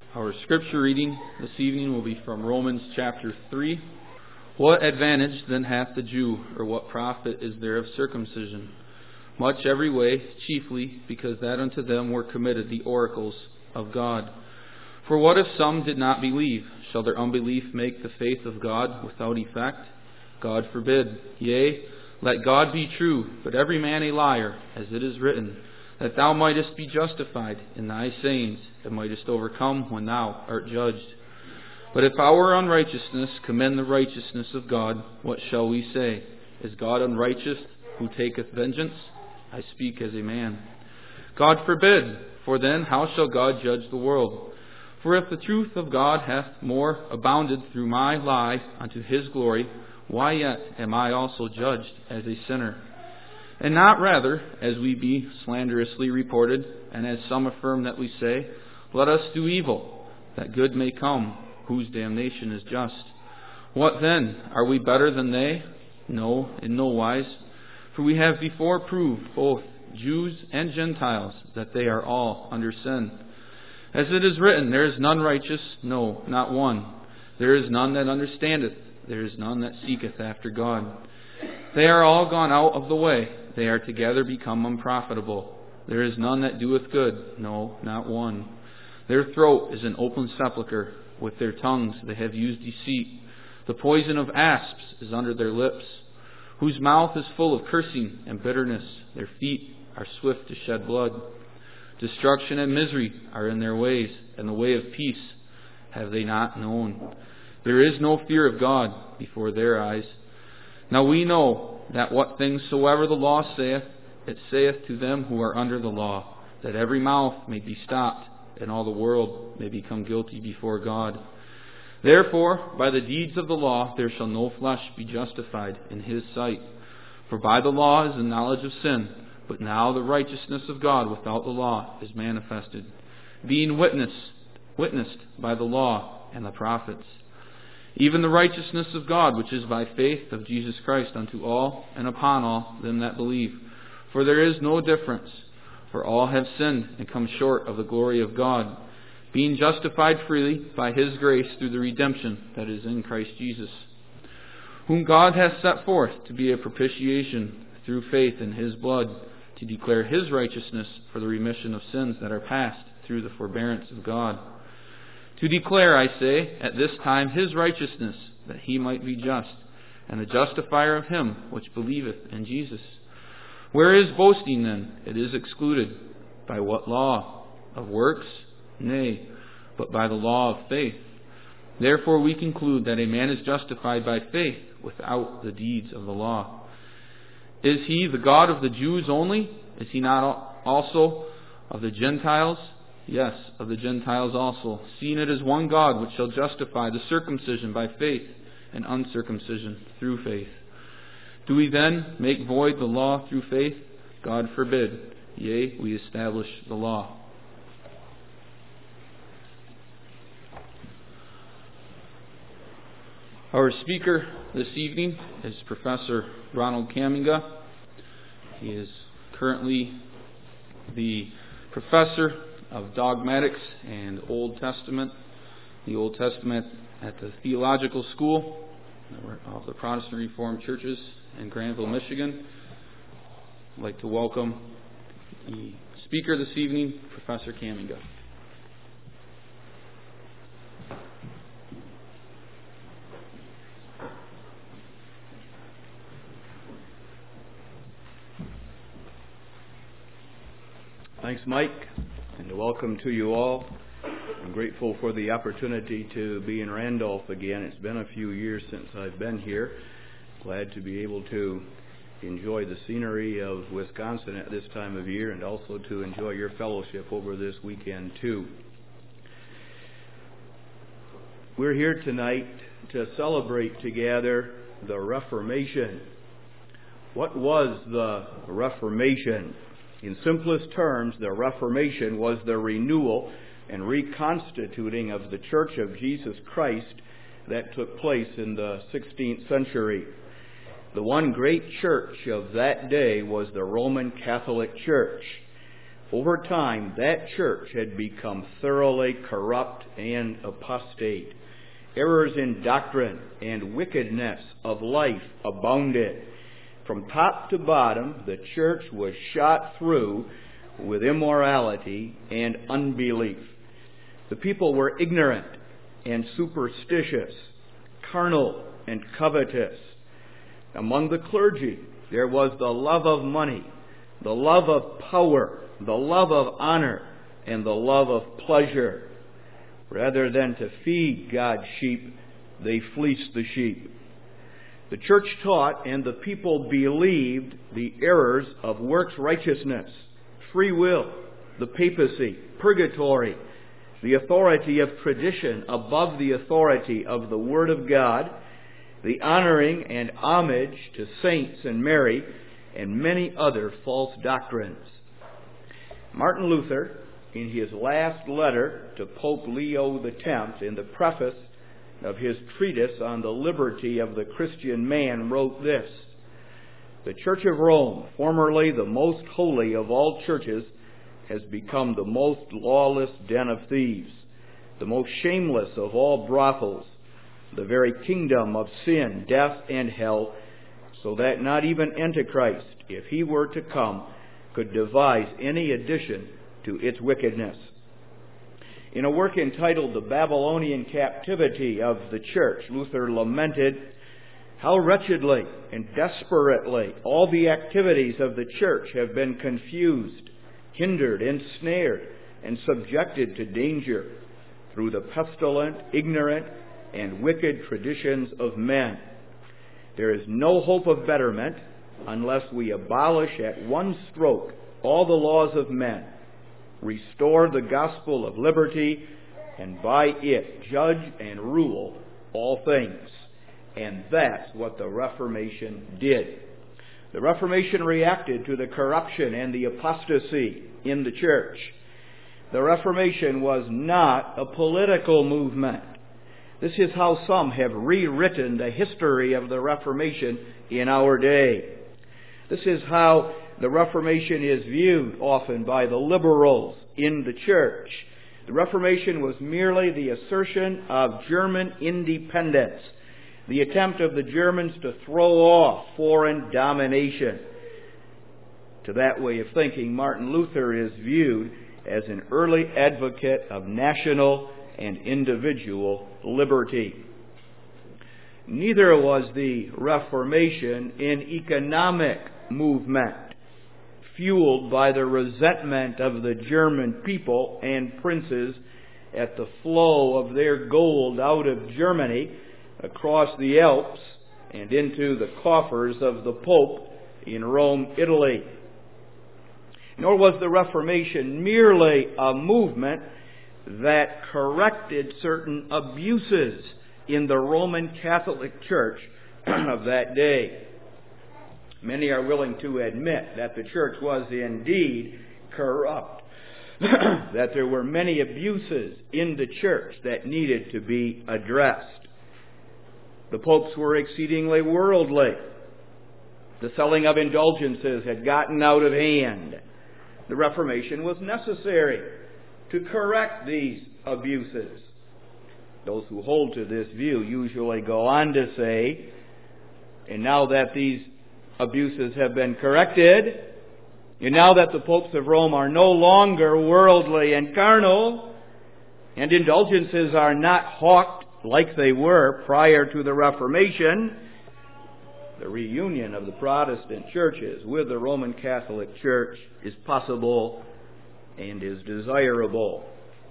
Our scripture reading this evening will be from Romans chapter 3. What advantage then hath the Jew, or what profit is there of circumcision? Much every way, chiefly because that unto them were committed the oracles of God. For what if some did not believe? Shall their unbelief make the faith of God without effect? God forbid. Yea, let God be true, but every man a liar, as it is written, that thou mightest be justified in thy sayings, and mightest overcome when thou art judged. But if our unrighteousness commend the righteousness of God, what shall we say? Is God unrighteous, who taketh vengeance? I speak as a man. God forbid, for then how shall God judge the world? For if the truth of God hath more abounded through my lie unto his glory, why yet am I also judged as a sinner? And not rather, as we be slanderously reported, and as some affirm that we say, let us do evil, that good may come, whose damnation is just. What then? Are we better than they? No, in no wise. For we have before proved, both Jews and Gentiles, that they are all under sin. As it is written, there is none righteous, no, not one. There is none that understandeth, there is none that seeketh after God. They are all gone out of the way, they are together become unprofitable. There is none that doeth good, no, not one. Their throat is an open sepulchre, with their tongues they have used deceit. The poison of asps is under their lips, whose mouth is full of cursing and bitterness. Their feet are swift to shed blood. Destruction and misery are in their ways, and the way of peace have they not known. There is no fear of God before their eyes. Now we know that what things soever the law saith, it saith to them who are under the law, that every mouth may be stopped, and all the world may become guilty before God. Therefore, by the deeds of the law there shall no flesh be justified in his sight. For by the law is the knowledge of sin, but now the righteousness of God without the law is manifested, being witnessed by the law and the prophets. Even the righteousness of God, which is by faith of Jesus Christ unto all and upon all them that believe. For there is no difference, for all have sinned and come short of the glory of God, being justified freely by his grace through the redemption that is in Christ Jesus, whom God hath set forth to be a propitiation through faith in his blood, to declare his righteousness for the remission of sins that are past through the forbearance of God. To declare, I say, at this time his righteousness, that he might be just, and the justifier of him which believeth in Jesus. Where is boasting then? It is excluded. By what law? Of works? Nay, but by the law of faith. Therefore we conclude that a man is justified by faith without the deeds of the law. Is he the God of the Jews only? Is he not also of the Gentiles? Yes, of the Gentiles also, seeing it is one God which shall justify the circumcision by faith and uncircumcision through faith. Do we then make void the law through faith? God forbid. Yea, we establish the law. Our speaker this evening is Professor Ronald Kaminga. He is currently the professor of dogmatics and Old Testament, the Old Testament at the Theological School of the Protestant Reformed Churches in Granville, Michigan. I'd like to welcome the speaker this evening, Professor Kaminga. Thanks, Mike, and welcome to you all. I'm grateful for the opportunity to be in Randolph again. It's been a few years since I've been here. Glad to be able to enjoy the scenery of Wisconsin at this time of year, and also to enjoy your fellowship over this weekend too. We're here tonight to celebrate together the Reformation. What was the Reformation? In simplest terms, the Reformation was the renewal and reconstituting of the Church of Jesus Christ that took place in the 16th century. The one great church of that day was the Roman Catholic Church. Over time, that church had become thoroughly corrupt and apostate. Errors in doctrine and wickedness of life abounded. From top to bottom, the church was shot through with immorality and unbelief. The people were ignorant and superstitious, carnal and covetous. Among the clergy, there was the love of money, the love of power, the love of honor, and the love of pleasure. Rather than to feed God's sheep, they fleeced the sheep. The church taught and the people believed the errors of works righteousness, free will, the papacy, purgatory, the authority of tradition above the authority of the Word of God, the honoring and homage to saints and Mary, and many other false doctrines. Martin Luther, in his last letter to Pope Leo X, in the preface of his treatise on the liberty of the Christian man, wrote this: "The Church of Rome, formerly the most holy of all churches, has become the most lawless den of thieves, the most shameless of all brothels, the very kingdom of sin, death, and hell, so that not even Antichrist, if he were to come, could devise any addition to its wickedness." In a work entitled The Babylonian Captivity of the Church, Luther lamented how wretchedly and desperately all the activities of the church have been confused, hindered, ensnared, and subjected to danger through the pestilent, ignorant, and wicked traditions of men. There is no hope of betterment unless we abolish at one stroke all the laws of men, restore the gospel of liberty, and by it judge and rule all things. And that's what the Reformation did. The Reformation reacted to the corruption and the apostasy in the church. The Reformation was not a political movement. This is how some have rewritten the history of the Reformation in our day. This is how the Reformation is viewed often by the liberals in the church. The Reformation was merely the assertion of German independence, the attempt of the Germans to throw off foreign domination. To that way of thinking, Martin Luther is viewed as an early advocate of national and individual liberty. Neither was the Reformation an economic movement fueled by the resentment of the German people and princes at the flow of their gold out of Germany across the Alps and into the coffers of the Pope in Rome, Italy. Nor was the Reformation merely a movement that corrected certain abuses in the Roman Catholic Church of that day. Many are willing to admit that the church was indeed corrupt, that there were many abuses in the church that needed to be addressed. The popes were exceedingly worldly. The selling of indulgences had gotten out of hand. The Reformation was necessary to correct these abuses. Those who hold to this view usually go on to say, and now that these abuses have been corrected, and now that the popes of Rome are no longer worldly and carnal, and indulgences are not hawked like they were prior to the Reformation, the reunion of the Protestant churches with the Roman Catholic Church is possible and is desirable.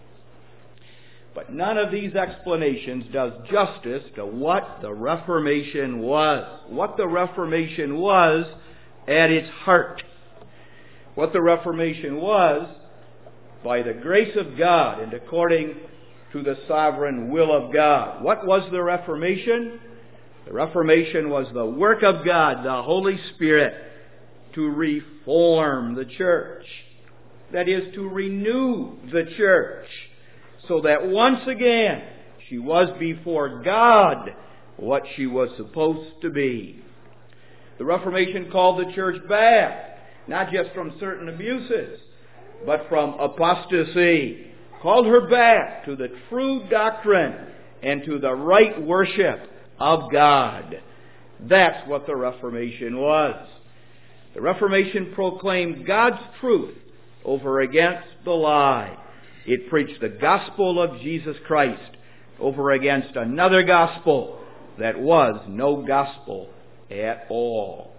But none of these explanations does justice to what the Reformation was. What the Reformation was at its heart. What the Reformation was, by the grace of God and according to the sovereign will of God. What was the Reformation? The Reformation was the work of God, the Holy Spirit, to reform the church. That is, to renew the church, so that once again she was before God what she was supposed to be. The Reformation called the church back, not just from certain abuses, but from apostasy, called her back to the true doctrine and to the right worship of God. That's what the Reformation was. The Reformation proclaimed God's truth over against the lie. It preached the gospel of Jesus Christ over against another gospel that was no gospel at all.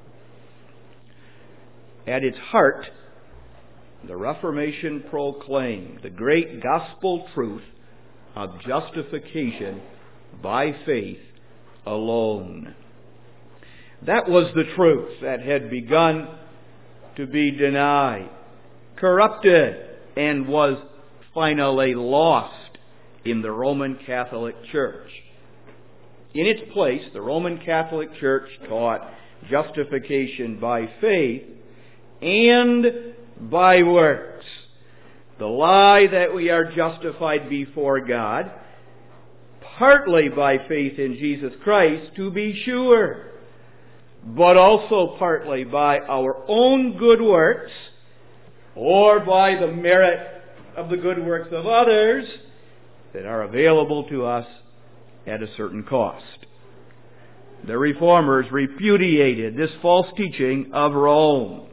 At its heart, the Reformation proclaimed the great gospel truth of justification by faith alone. That was the truth that had begun to be denied, corrupted, and was finally lost in the Roman Catholic Church. In its place, the Roman Catholic Church taught justification by faith and by works. The lie that we are justified before God, partly by faith in Jesus Christ, to be sure, but also partly by our own good works or by the merit of the good works of others that are available to us at a certain cost. The Reformers repudiated this false teaching of Rome.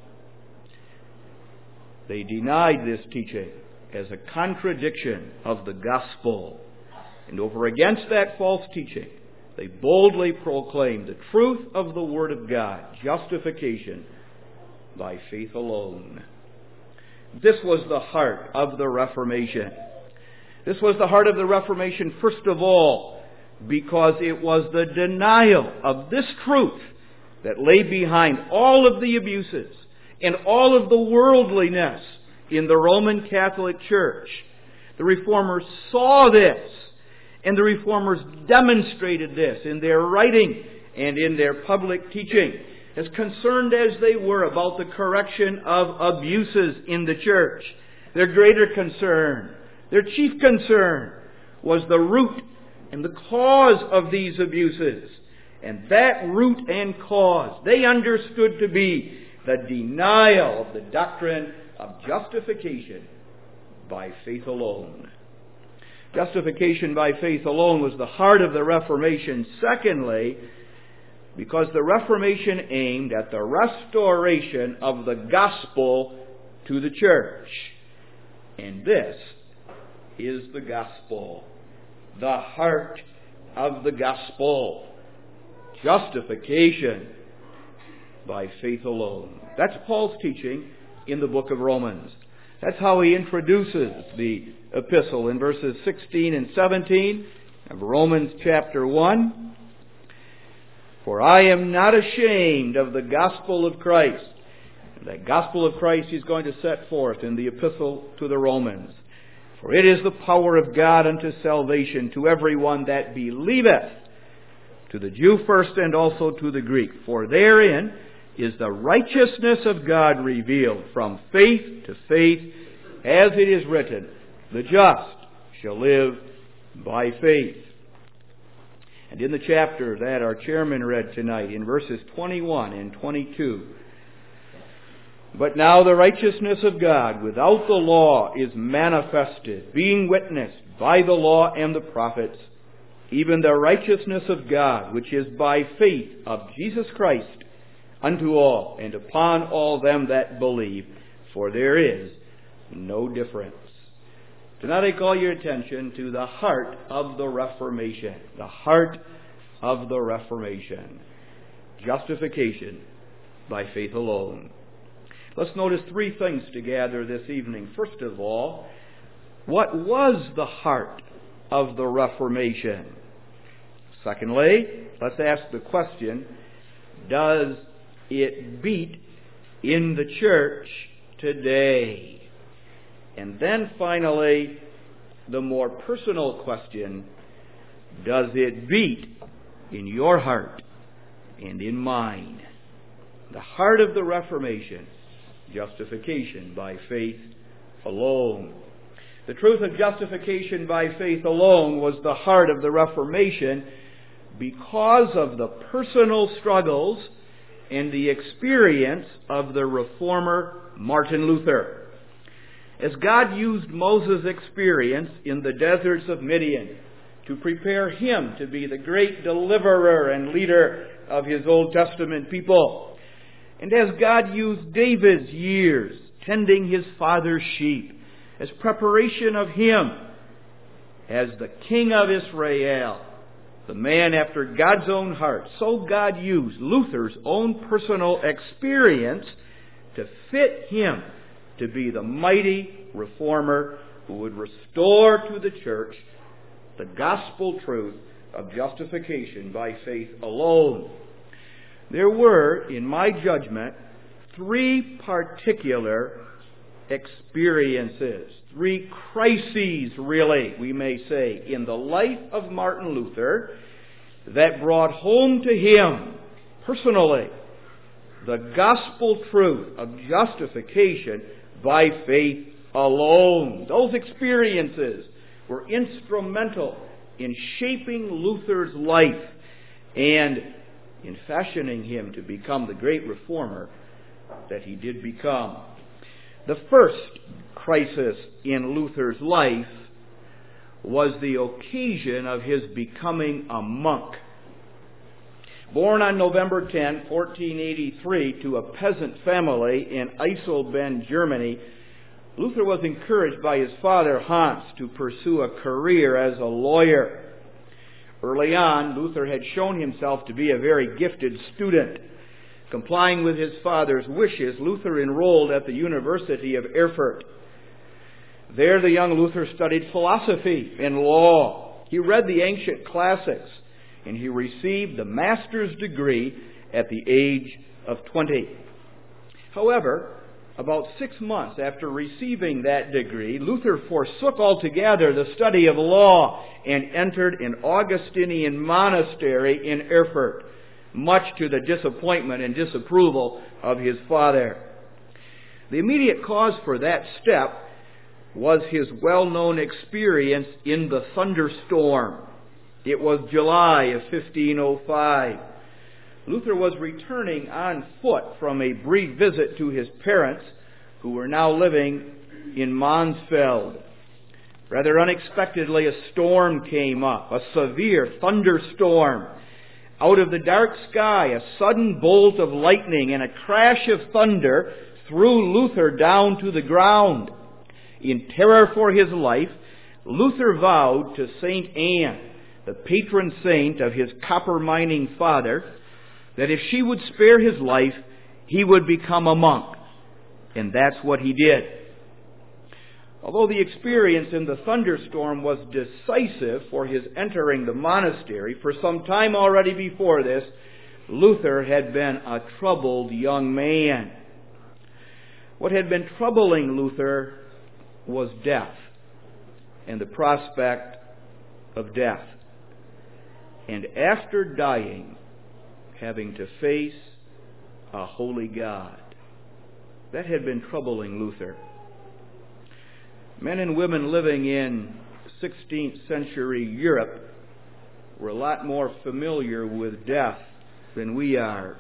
They denied this teaching as a contradiction of the gospel. And over against that false teaching, they boldly proclaimed the truth of the Word of God, justification by faith alone. This was the heart of the Reformation. This was the heart of the Reformation, first of all, because it was the denial of this truth that lay behind all of the abuses and all of the worldliness in the Roman Catholic Church. The Reformers saw this, and the Reformers demonstrated this in their writing and in their public teaching, as concerned as they were about the correction of abuses in the church. Their greater concern, their chief concern, was the root and the cause of these abuses. And that root and cause they understood to be the denial of the doctrine of justification by faith alone. Justification by faith alone was the heart of the Reformation. Secondly, because the Reformation aimed at the restoration of the gospel to the church. And this is the gospel, the heart of the gospel. Justification by faith alone. That's Paul's teaching in the book of Romans. That's how he introduces the epistle in verses 16 and 17 of Romans chapter 1. For I am not ashamed of the gospel of Christ. And that gospel of Christ he's going to set forth in the epistle to the Romans. For it is the power of God unto salvation to everyone that believeth, to the Jew first and also to the Greek. For therein is the righteousness of God revealed from faith to faith, as it is written, the just shall live by faith. And in the chapter that our chairman read tonight, in verses 21 and 22, but now the righteousness of God without the law is manifested, being witnessed by the law and the prophets, even the righteousness of God, which is by faith of Jesus Christ, unto all, and upon all them that believe, for there is no difference. Tonight I call your attention to the heart of the Reformation. The heart of the Reformation. Justification by faith alone. Let's notice three things together this evening. First of all, what was the heart of the Reformation? Secondly, let's ask the question, does it beat in the church today? And then finally, the more personal question, does it beat in your heart and in mine? The heart of the Reformation, justification by faith alone. The truth of justification by faith alone was the heart of the Reformation because of the personal struggles and the experience of the reformer Martin Luther. As God used Moses' experience in the deserts of Midian to prepare him to be the great deliverer and leader of His Old Testament people, and as God used David's years tending his father's sheep as preparation of him as the King of Israel, the man after God's own heart, so God used Luther's own personal experience to fit him to be the mighty reformer who would restore to the church the gospel truth of justification by faith alone. There were, in my judgment, three particular experiences, three crises, really, we may say, in the life of Martin Luther that brought home to him, personally, the gospel truth of justification by faith alone. Those experiences were instrumental in shaping Luther's life and in fashioning him to become the great reformer that he did become. The first crisis in Luther's life was the occasion of his becoming a monk. Born on November 10, 1483, to a peasant family in Eisleben, Germany, Luther was encouraged by his father, Hans, to pursue a career as a lawyer. Early on, Luther had shown himself to be a very gifted student. Complying with his father's wishes, Luther enrolled at the University of Erfurt. There, the young Luther studied philosophy and law. He read the ancient classics, and he received the master's degree at the age of 20. However, about 6 months after receiving that degree, Luther forsook altogether the study of law and entered an Augustinian monastery in Erfurt, much to the disappointment and disapproval of his father. The immediate cause for that step was his well-known experience in the thunderstorm. It was July of 1505. Luther was returning on foot from a brief visit to his parents, who were now living in Mansfeld. Rather unexpectedly, a storm came up, a severe thunderstorm. Out of the dark sky, a sudden bolt of lightning and a crash of thunder threw Luther down to the ground. In terror for his life, Luther vowed to St. Anne, the patron saint of his copper mining father, that if she would spare his life, he would become a monk. And that's what he did. Although the experience in the thunderstorm was decisive for his entering the monastery, for some time already before this, Luther had been a troubled young man. What had been troubling Luther was death and the prospect of death. And after dying, having to face a holy God. That had been troubling Luther. Men and women living in 16th century Europe were a lot more familiar with death than we are.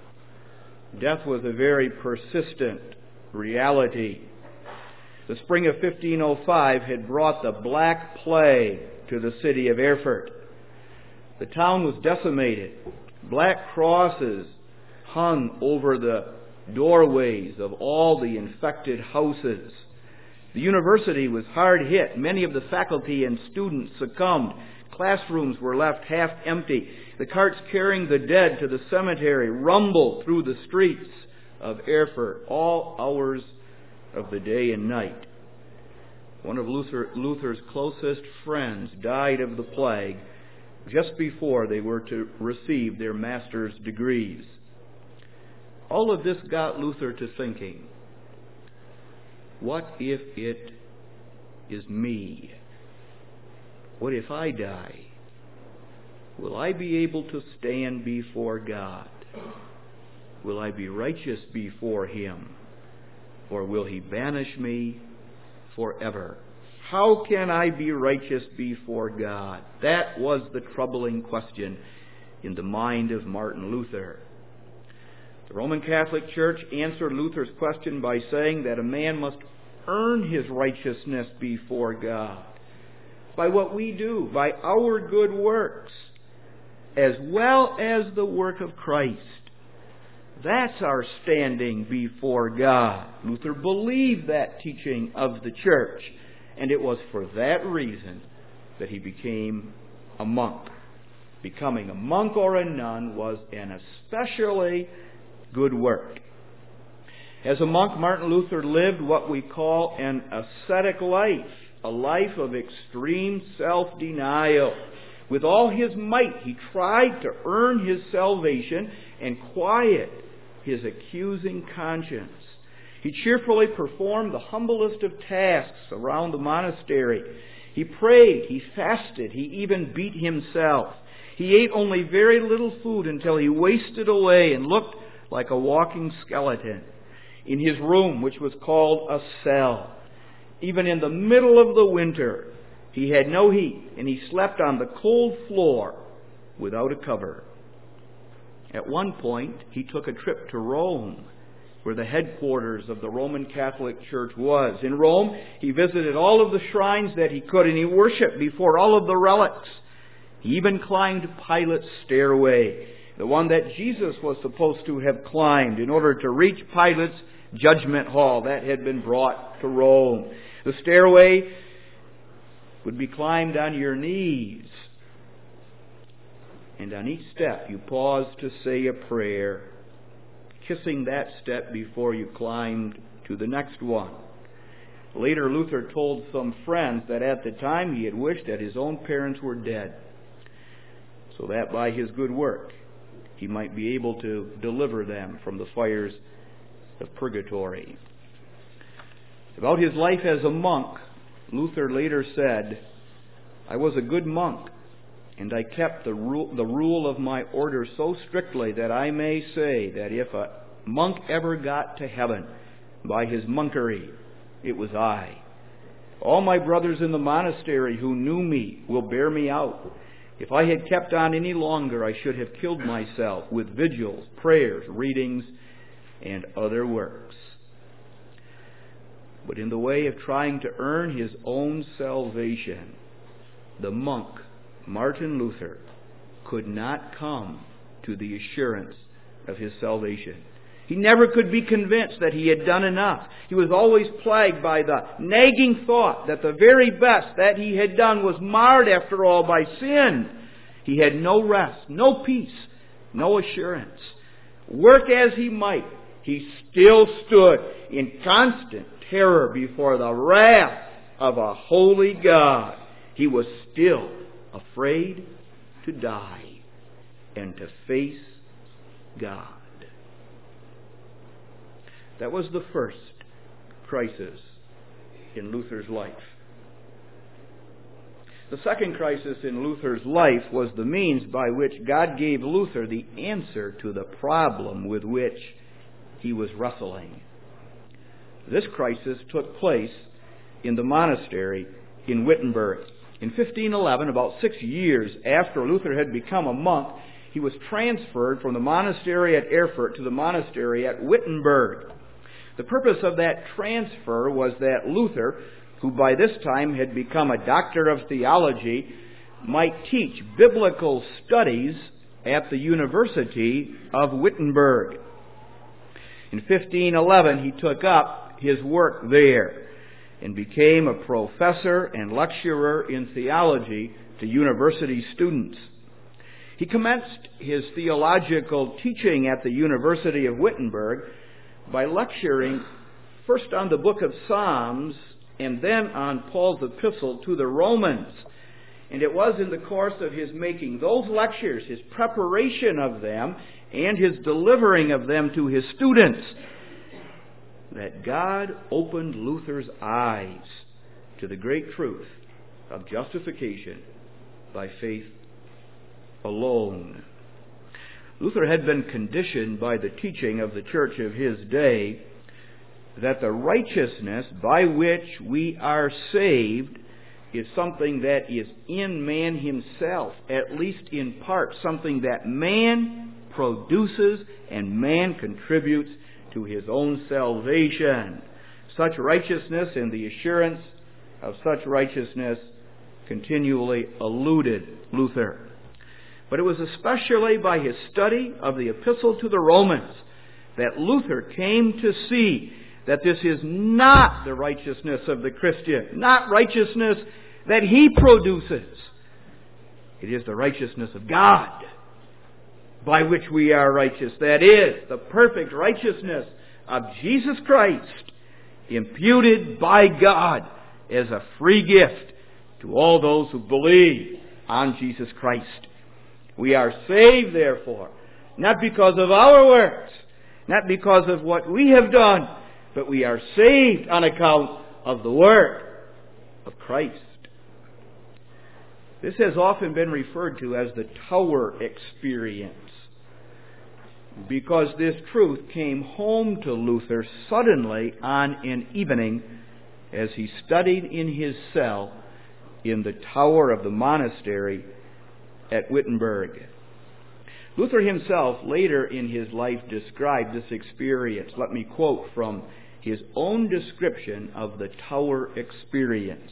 Death was a very persistent reality. The spring of 1505 had brought the Black Plague to the city of Erfurt. The town was decimated. Black crosses hung over the doorways of all the infected houses. The university was hard hit. Many of the faculty and students succumbed. Classrooms were left half empty. The carts carrying the dead to the cemetery rumbled through the streets of Erfurt, all hours of the day and night. One of Luther's closest friends died of the plague just before they were to receive their master's degrees. All of this got Luther to thinking, what if it is me? What if I die? Will I be able to stand before God? Will I be righteous before Him? Or will He banish me forever? How can I be righteous before God? That was the troubling question in the mind of Martin Luther. The Roman Catholic Church answered Luther's question by saying that a man must earn His righteousness before God. By what we do, by our good works, as well as the work of Christ. That's our standing before God. Luther believed that teaching of the church, and it was for that reason that he became a monk. Becoming a monk or a nun was an especially good work. As a monk, Martin Luther lived what we call an ascetic life, a life of extreme self-denial. With all his might, he tried to earn his salvation and quiet his accusing conscience. He cheerfully performed the humblest of tasks around the monastery. He prayed, he fasted, he even beat himself. He ate only very little food until he wasted away and looked like a walking skeleton. In his room, which was called a cell, even in the middle of the winter, he had no heat, and he slept on the cold floor without a cover. At one point, he took a trip to Rome, where the headquarters of the Roman Catholic Church was. In Rome, he visited all of the shrines that he could, and he worshipped before all of the relics. He even climbed Pilate's stairway, the one that Jesus was supposed to have climbed in order to reach Pilate's judgment hall that had been brought to Rome. The stairway would be climbed on your knees. And on each step you paused to say a prayer, kissing that step before you climbed to the next one. Later, Luther told some friends that at the time he had wished that his own parents were dead, so that by his good work he might be able to deliver them from the fires of purgatory. About his life as a monk, Luther later said, "I was a good monk, and I kept the rule of my order so strictly that I may say that if a monk ever got to heaven by his monkery, it was I. All my brothers in the monastery who knew me will bear me out. If I had kept on any longer, I should have killed myself with vigils, prayers, readings, and other works." But in the way of trying to earn his own salvation, the monk, Martin Luther, could not come to the assurance of his salvation. He never could be convinced that he had done enough. He was always plagued by the nagging thought that the very best that he had done was marred, after all, by sin. He had no rest, no peace, no assurance. Work as he might, he still stood in constant terror before the wrath of a holy God. He was still afraid to die and to face God. That was the first crisis in Luther's life. The second crisis in Luther's life was the means by which God gave Luther the answer to the problem with which he was wrestling. This crisis took place in the monastery in Wittenberg. In 1511, about 6 years after Luther had become a monk, he was transferred from the monastery at Erfurt to the monastery at Wittenberg. The purpose of that transfer was that Luther, who by this time had become a doctor of theology, might teach biblical studies at the University of Wittenberg. In 1511, he took up his work there and became a professor and lecturer in theology to university students. He commenced his theological teaching at the University of Wittenberg by lecturing first on the book of Psalms and then on Paul's epistle to the Romans. And it was in the course of his making those lectures, his preparation of them, and his delivering of them to his students, that God opened Luther's eyes to the great truth of justification by faith alone. Luther had been conditioned by the teaching of the church of his day that the righteousness by which we are saved is something that is in man himself, at least in part, something that man produces and man contributes to his own salvation. such righteousness and the assurance of such righteousness continually eluded Luther. But it was especially by his study of the Epistle to the Romans that Luther came to see that this is not the righteousness of the Christian, not righteousness that he produces. It is the righteousness of God by which we are righteous. That is, the perfect righteousness of Jesus Christ, imputed by God as a free gift to all those who believe on Jesus Christ. We are saved, therefore, not because of our works, not because of what we have done, but we are saved on account of the work of Christ. This has often been referred to as the Tower experience, because this truth came home to Luther suddenly on an evening as he studied in his cell in the tower of the monastery at Wittenberg. Luther himself later in his life described this experience. Let me quote from his own description of the Tower experience.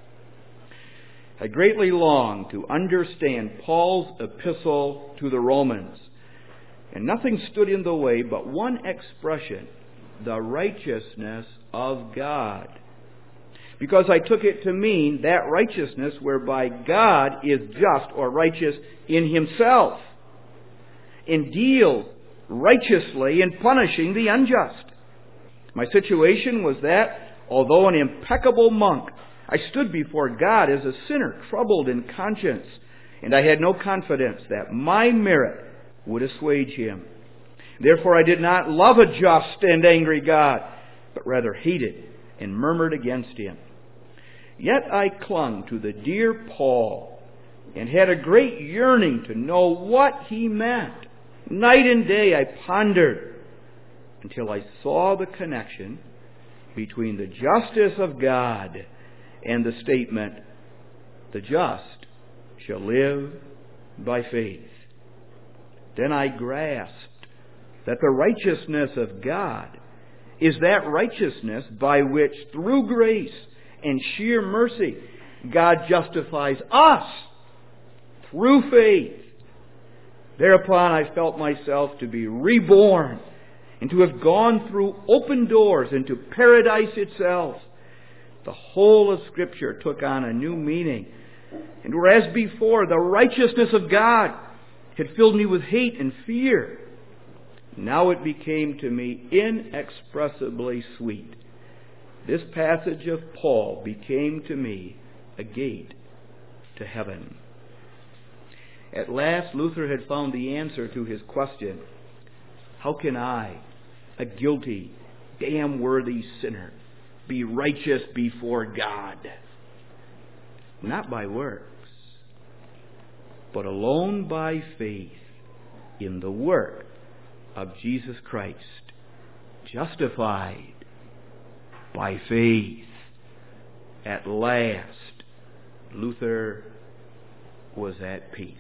I greatly long to understand Paul's epistle to the Romans, and nothing stood in the way but one expression, the righteousness of God. Because I took it to mean that righteousness whereby God is just or righteous in himself and deals righteously in punishing the unjust. My situation was that, although an impeccable monk, I stood before God as a sinner, troubled in conscience, and I had no confidence that my merit would assuage him. Therefore I did not love a just and angry God, but rather hated and murmured against him. Yet I clung to the dear Paul and had a great yearning to know what he meant. Night and day I pondered until I saw the connection between the justice of God and the statement, the just shall live by faith. Then I grasped that the righteousness of God is that righteousness by which, through grace and sheer mercy, God justifies us through faith. Thereupon I felt myself to be reborn and to have gone through open doors into paradise itself. The whole of Scripture took on a new meaning. And whereas before the righteousness of God had filled me with hate and fear, now it became to me inexpressibly sweet. This passage of Paul became to me a gate to heaven. At last, Luther had found the answer to his question, how can I, a guilty, damn-worthy sinner, be righteous before God? Not by works, but alone by faith in the work of Jesus Christ, justified by faith. At last, Luther was at peace.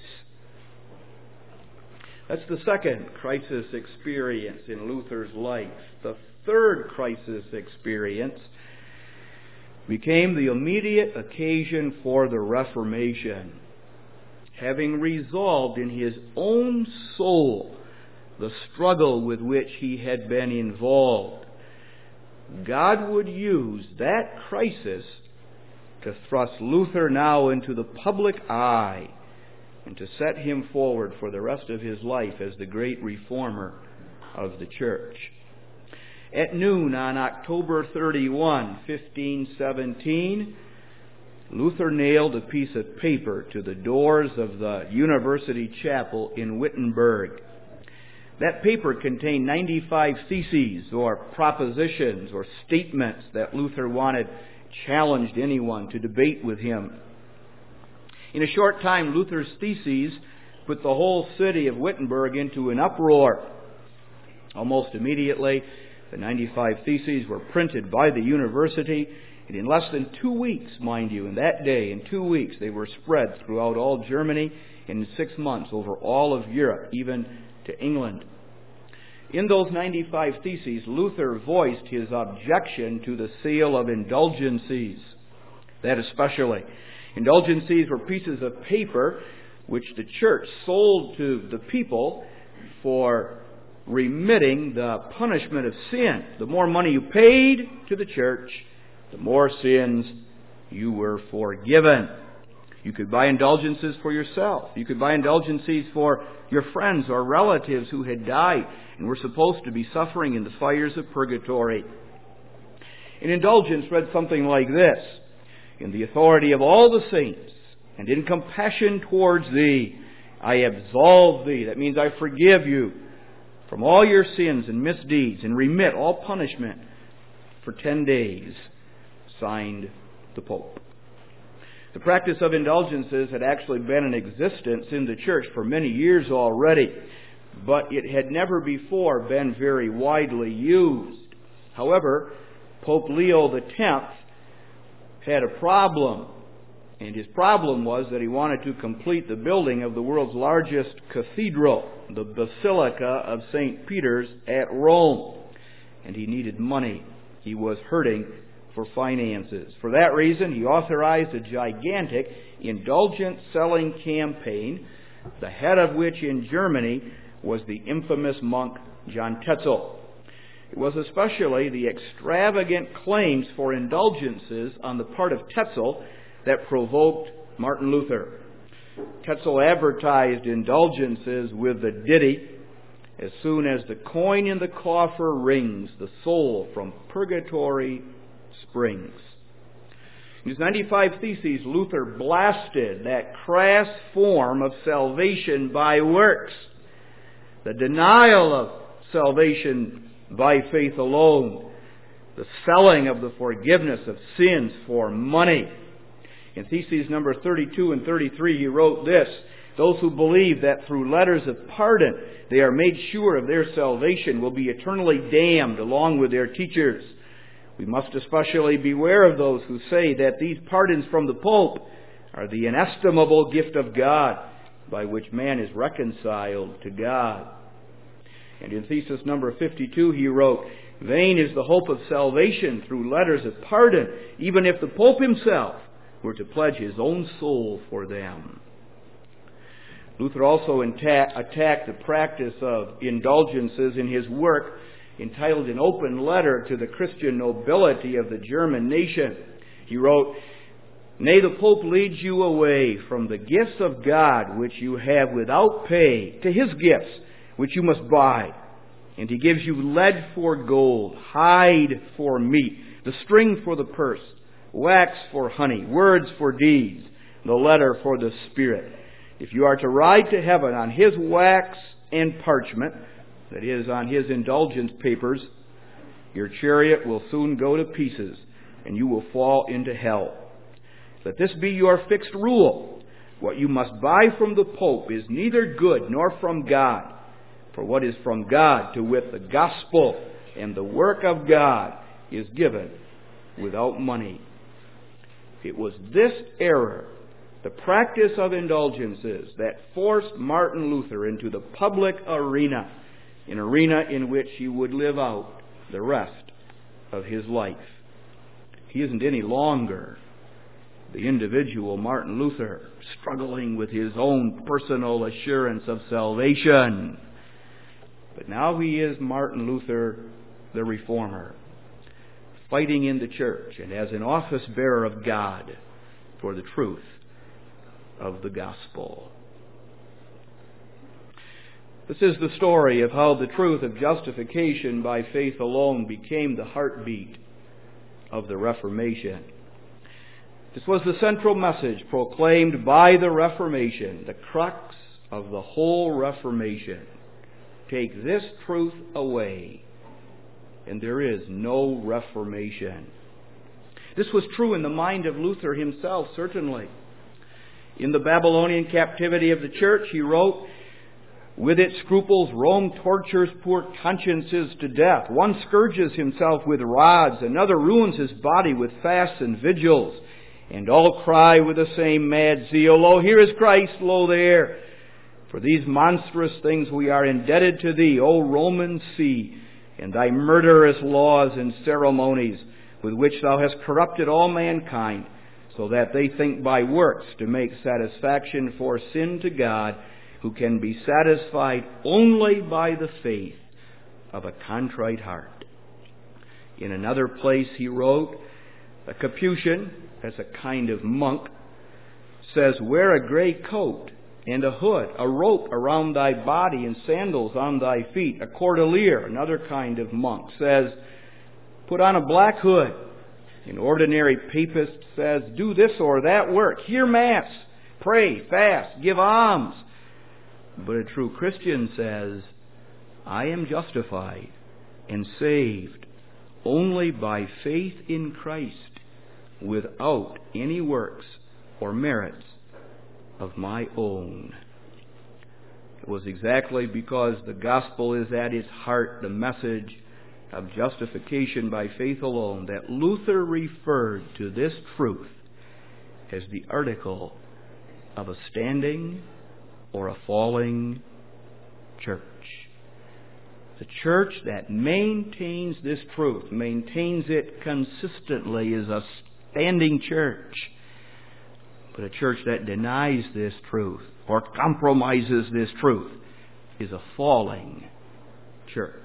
That's the second crisis experience in Luther's life. The third crisis experience became the immediate occasion for the Reformation. Having resolved in his own soul the struggle with which he had been involved, God would use that crisis to thrust Luther now into the public eye and to set him forward for the rest of his life as the great reformer of the church. At noon on October 31, 1517, Luther nailed a piece of paper to the doors of the university chapel in Wittenberg. That paper contained 95 theses or propositions or statements that Luther wanted challenged anyone to debate with him. In a short time, Luther's theses put the whole city of Wittenberg into an uproar. Almost immediately, the 95 theses were printed by the university, and in less than 2 weeks, mind you, in that day, in 2 weeks, they were spread throughout all Germany, and in 6 months over all of Europe, even to England. In those 95 Theses, Luther voiced his objection to the sale of indulgencies. That especially. Indulgencies were pieces of paper which the church sold to the people for remitting the punishment of sin. The more money you paid to the church, the more sins you were forgiven. You could buy indulgences for yourself. You could buy indulgences for your friends or relatives who had died and were supposed to be suffering in the fires of purgatory. An indulgence read something like this: "In the authority of all the saints, and in compassion towards thee, I absolve thee." That means I forgive you from all your sins and misdeeds and remit all punishment for 10 days. Signed, the Pope. The practice of indulgences had actually been in existence in the church for many years already, but it had never before been very widely used. However, Pope Leo X had a problem, and his problem was that he wanted to complete the building of the world's largest cathedral, the Basilica of St. Peter's at Rome, and he needed money. He was hurting for finances. For that reason, he authorized a gigantic indulgence selling campaign, the head of which in Germany was the infamous monk John Tetzel. It was especially the extravagant claims for indulgences on the part of Tetzel that provoked Martin Luther. Tetzel advertised indulgences with the ditty, "As soon as the coin in the coffer rings, the soul from purgatory springs." In his 95 Theses, Luther blasted that crass form of salvation by works, the denial of salvation by faith alone, the selling of the forgiveness of sins for money. In Theses number 32 and 33, he wrote this: "Those who believe that through letters of pardon they are made sure of their salvation will be eternally damned along with their teachers. We must especially beware of those who say that these pardons from the Pope are the inestimable gift of God by which man is reconciled to God." And in Thesis number 52 he wrote, "Vain is the hope of salvation through letters of pardon, even if the Pope himself were to pledge his own soul for them." Luther also attacked the practice of indulgences in his work entitled An Open Letter to the Christian Nobility of the German Nation. He wrote, "Nay, the Pope leads you away from the gifts of God which you have without pay to his gifts which you must buy. And he gives you lead for gold, hide for meat, the string for the purse, wax for honey, words for deeds, the letter for the Spirit. If you are to ride to heaven on his wax and parchment," that is, on his indulgence papers, "your chariot will soon go to pieces, and you will fall into hell. Let this be your fixed rule. What you must buy from the Pope is neither good nor from God. For what is from God, to wit, the gospel and the work of God, is given without money." It was this error, the practice of indulgences, that forced Martin Luther into the public arena, an arena in which he would live out the rest of his life. He isn't any longer the individual Martin Luther, struggling with his own personal assurance of salvation. But now he is Martin Luther, the Reformer, fighting in the church and as an office bearer of God for the truth of the gospel. This is the story of how the truth of justification by faith alone became the heartbeat of the Reformation. This was the central message proclaimed by the Reformation, the crux of the whole Reformation. Take this truth away, and there is no Reformation. This was true in the mind of Luther himself, certainly. In the Babylonian captivity of the church, he wrote, "With its scruples, Rome tortures poor consciences to death. One scourges himself with rods, another ruins his body with fasts and vigils. And all cry with the same mad zeal, Lo, here is Christ, lo, there. For these monstrous things we are indebted to thee, O Roman See, and thy murderous laws and ceremonies, with which thou hast corrupted all mankind, so that they think by works to make satisfaction for sin to God, who can be satisfied only by the faith of a contrite heart. In another place he wrote, a Capuchin, that's a kind of monk, says, wear a gray coat and a hood, a rope around thy body and sandals on thy feet. A Cordelier, another kind of monk, says, put on a black hood. An ordinary papist says, do this or that work. Hear Mass, pray, fast, give alms. But a true Christian says, I am justified and saved only by faith in Christ, without any works or merits of my own. It was exactly because the gospel is at its heart, the message of justification by faith alone, that Luther referred to this truth as the article of a standing or a falling church. The church that maintains this truth, maintains it consistently, is a standing church. But a church that denies this truth or compromises this truth is a falling church.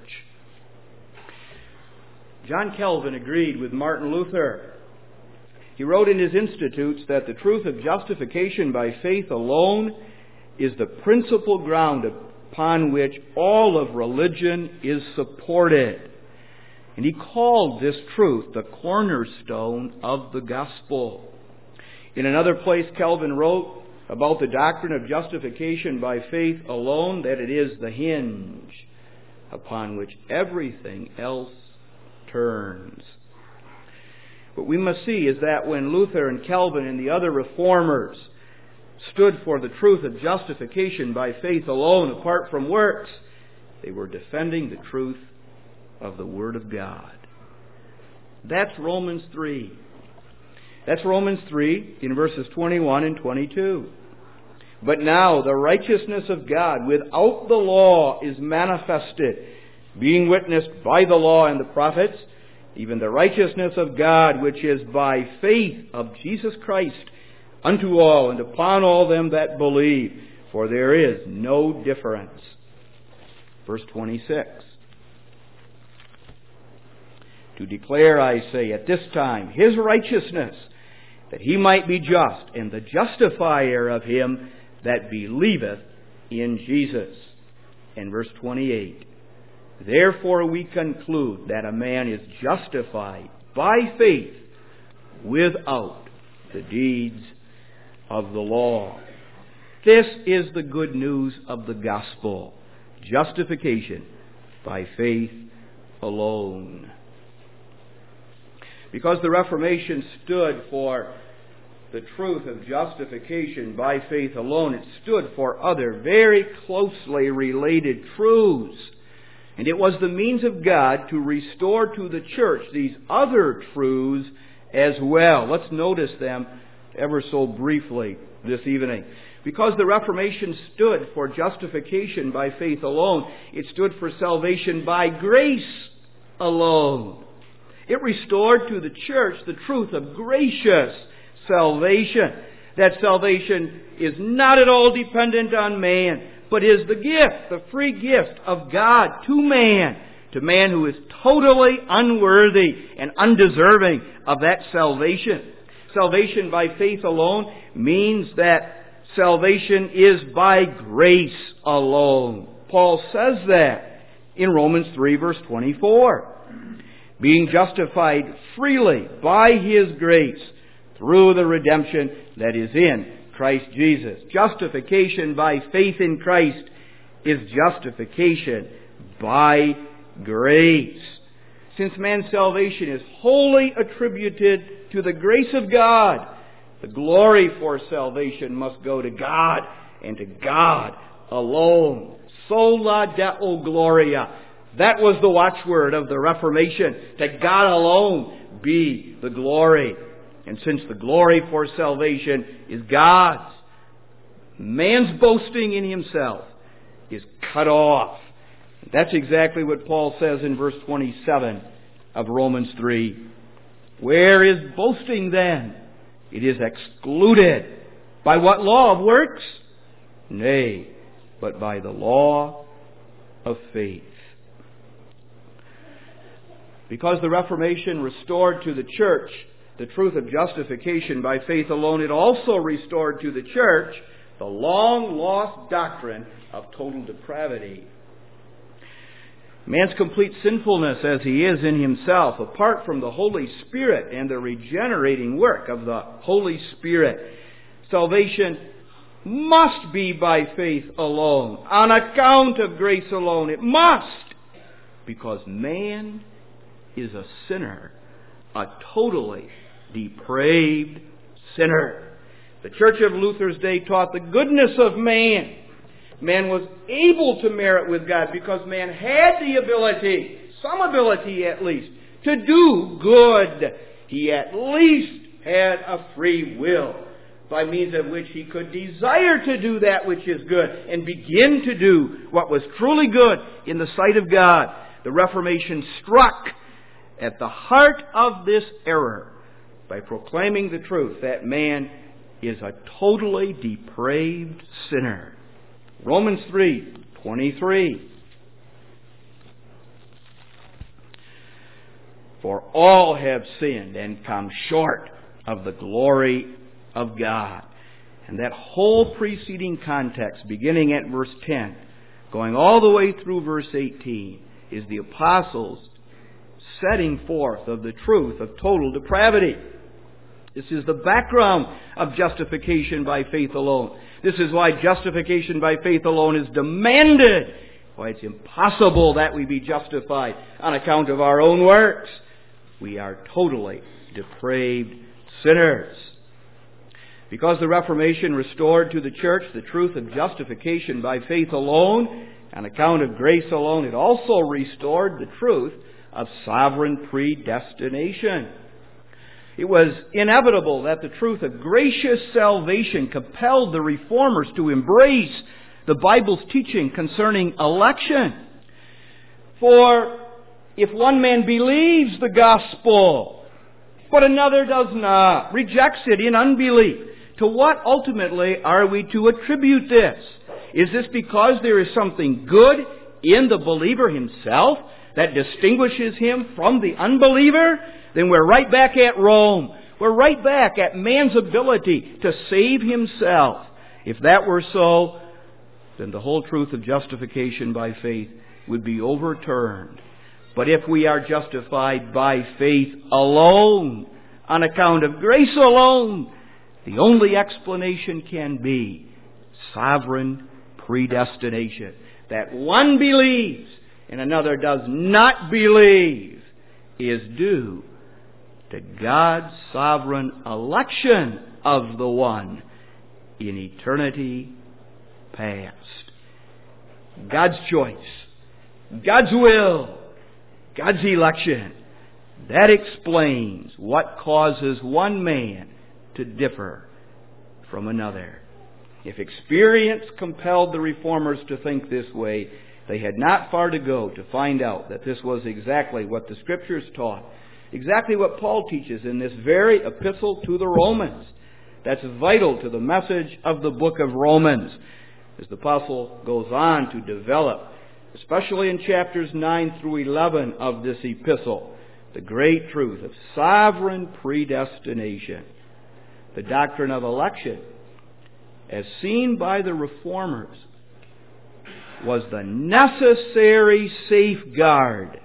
John Calvin agreed with Martin Luther. He wrote in his Institutes that the truth of justification by faith alone is the principal ground upon which all of religion is supported. And he called this truth the cornerstone of the gospel. In another place, Calvin wrote about the doctrine of justification by faith alone that it is the hinge upon which everything else turns. What we must see is that when Luther and Calvin and the other reformers stood for the truth of justification by faith alone, apart from works, they were defending the truth of the Word of God. That's Romans 3. That's Romans 3 in verses 21 and 22. But now the righteousness of God without the law is manifested, being witnessed by the law and the prophets, even the righteousness of God which is by faith of Jesus Christ unto all and upon all them that believe, for there is no difference. Verse 26. To declare, I say, at this time, His righteousness, that He might be just, and the justifier of him that believeth in Jesus. And verse 28. Therefore we conclude that a man is justified by faith without the deeds of the law. This is the good news of the gospel. Justification by faith alone. Because the Reformation stood for the truth of justification by faith alone, it stood for other very closely related truths. And it was the means of God to restore to the church these other truths as well. Let's notice them ever so briefly this evening. Because the Reformation stood for justification by faith alone, it stood for salvation by grace alone. It restored to the church the truth of gracious salvation. That salvation is not at all dependent on man, but is the gift, the free gift of God to man who is totally unworthy and undeserving of that salvation. Salvation by faith alone means that salvation is by grace alone. Paul says that in Romans 3 verse 24. Being justified freely by His grace through the redemption that is in Christ Jesus. Justification by faith in Christ is justification by grace. Since man's salvation is wholly attributed to the grace of God, the glory for salvation must go to God and to God alone. Sola Deo Gloria. That was the watchword of the Reformation. To God alone be the glory. And since the glory for salvation is God's, Man's boasting in himself is cut off. That's exactly what Paul says in verse 27 of Romans 3. Where is boasting then? It is excluded. By what law of works? Nay, but by the law of faith. Because the Reformation restored to the church the truth of justification by faith alone, it also restored to the church the long-lost doctrine of total depravity. Man's complete sinfulness as he is in himself, apart from the Holy Spirit and the regenerating work of the Holy Spirit, salvation must be by faith alone, on account of grace alone. It must, because man is a sinner, a totally depraved sinner. The Church of Luther's day taught the goodness of man. Man was able to merit with God because man had the ability, some ability at least, to do good. He at least had a free will, by means of which he could desire to do that which is good and begin to do what was truly good in the sight of God. The Reformation struck at the heart of this error by proclaiming the truth that man is a totally depraved sinner. Romans 3:23. For all have sinned and come short of the glory of God. And that whole preceding context, beginning at verse 10, going all the way through verse 18, is the apostles setting forth of the truth of total depravity. This is the background of justification by faith alone. This is why justification by faith alone is demanded. Why it's impossible that we be justified on account of our own works. We are totally depraved sinners. Because the Reformation restored to the church the truth of justification by faith alone, on account of grace alone, it also restored the truth of sovereign predestination. It was inevitable that the truth of gracious salvation compelled the Reformers to embrace the Bible's teaching concerning election. For if one man believes the gospel, but another does not, rejects it in unbelief, to what ultimately are we to attribute this? Is this because there is something good in the believer himself that distinguishes him from the unbeliever? Then we're right back at Rome. We're right back at man's ability to save himself. If that were so, then the whole truth of justification by faith would be overturned. But if we are justified by faith alone, on account of grace alone, the only explanation can be sovereign predestination. That one believes and another does not believe is due to God's sovereign election of the one in eternity past. God's choice, God's will, God's election. That explains what causes one man to differ from another. If experience compelled the Reformers to think this way, they had not far to go to find out that this was exactly what the Scriptures taught. Exactly what Paul teaches in this very epistle to the Romans. That's vital to the message of the book of Romans. As the apostle goes on to develop, especially in chapters 9 through 11 of this epistle, the great truth of sovereign predestination. The doctrine of election, as seen by the Reformers, was the necessary safeguard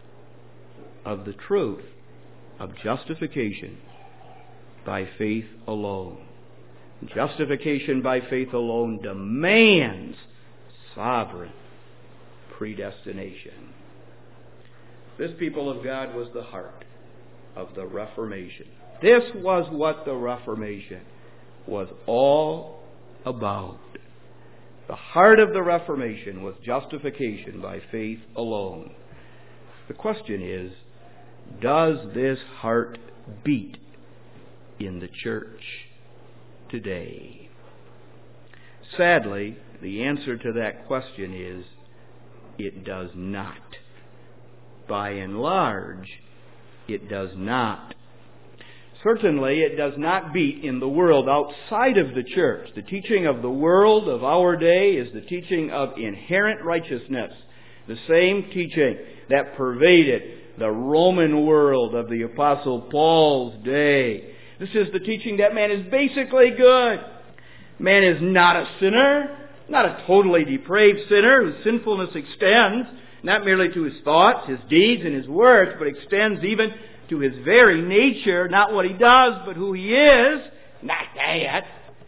of the truth of justification by faith alone. Justification by faith alone demands sovereign predestination. This people of God was the heart of the Reformation. This was what the Reformation was all about. The heart of the Reformation was justification by faith alone. The question is, does this heart beat in the church today? Sadly, the answer to that question is, it does not. By and large, it does not. Certainly, it does not beat in the world outside of the church. The teaching of the world of our day is the teaching of inherent righteousness, the same teaching that pervaded the Roman world of the Apostle Paul's day. This is the teaching that man is basically good. Man is not a sinner, not a totally depraved sinner whose sinfulness extends not merely to his thoughts, his deeds, and his words, but extends even to his very nature, not what he does, but who he is. Not that.